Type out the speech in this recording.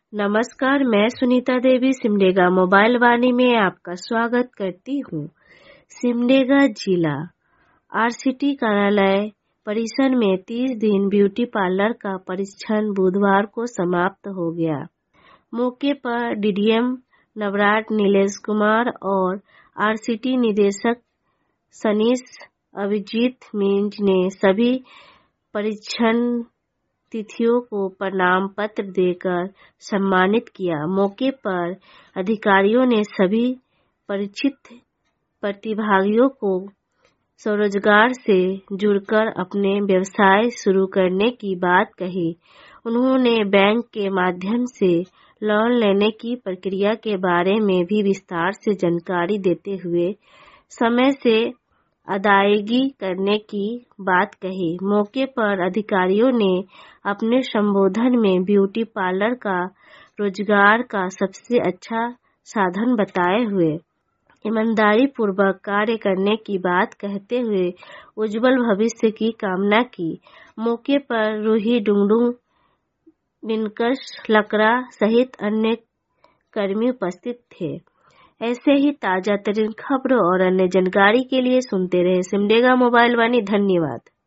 नमस्कार, मैं सुनीता देवी सिमडेगा मोबाइल वाणी में आपका स्वागत करती हूँ। सिमडेगा जिला आरसीटी कार्यालय परिसर में 30 दिन ब्यूटी पार्लर का परीक्षण बुधवार को समाप्त हो गया। मौके पर डीडीएम नवराट नीलेश कुमार और आरसीटी निदेशक सनीश अभिजीत मींज ने सभी परीक्षण तिथियों को प्रमाण पत्र देकर सम्मानित किया। मौके पर अधिकारियों ने सभी परीक्षित प्रतिभागियों को स्वरोजगार से जुड़कर अपने व्यवसाय शुरू करने की बात कही। उन्होंने बैंक के माध्यम से लोन लेने की प्रक्रिया के बारे में भी विस्तार से जानकारी देते हुए समय से अदायगी करने की बात कही। मौके पर अधिकारियों ने अपने संबोधन में ब्यूटी पार्लर का रोजगार का सबसे अच्छा साधन बताए हुए ईमानदारी पूर्वक कार्य करने की बात कहते हुए उज्जवल भविष्य की कामना की। मौके पर रूही डुंगडुंग, बिनकश लकड़ा सहित अन्य कर्मी उपस्थित थे। ऐसे ही ताजा तरीन खबरों और अन्य जानकारी के लिए सुनते रहे सिमडेगा मोबाइल वाणी। धन्यवाद।